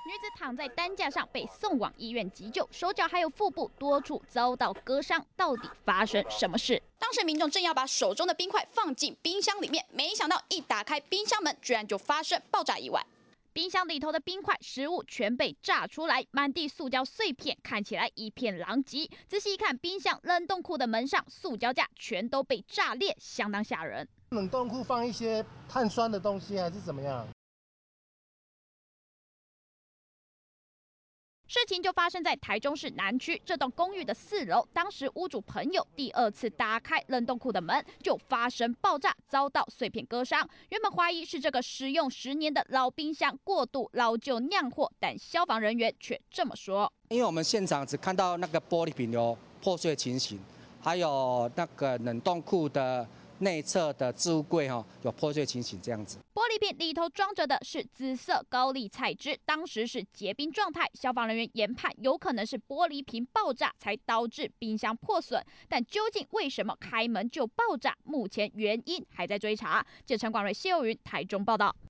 女子躺在担架上被送往医院急救，手脚还有腹部多处遭到割伤，到底发生什么事？ 当时民众正要把手中的冰块放进冰箱里面，没想到一打开冰箱门，居然就发生爆炸意外。 冰箱里头的冰块、食物全被炸出来，满地塑胶碎片，看起来一片狼藉。仔细一看，冰箱冷冻库的门上塑胶架全都被炸裂，相当吓人。 冷冻库放一些碳酸的东西还是怎么样？ 事情就发生在台中市南区这栋公寓的4楼，当时屋主朋友第2次打开冷冻库的门，就发生爆炸，遭到碎片割伤。原本怀疑是这个使用10年的老冰箱过度老旧酿祸，但消防人员却这么说： 因为我们现场只看到那个玻璃瓶有破碎情形，还有那个冷冻库的内侧的置物柜有破碎情形这样子。 玻璃瓶里头装着的是紫色高丽菜汁，当时是结冰状态。消防人员研判有可能是玻璃瓶爆炸才导致冰箱破损，但究竟为什么开门就爆炸？目前原因还在追查。记者陈广瑞、谢佑云台中报道。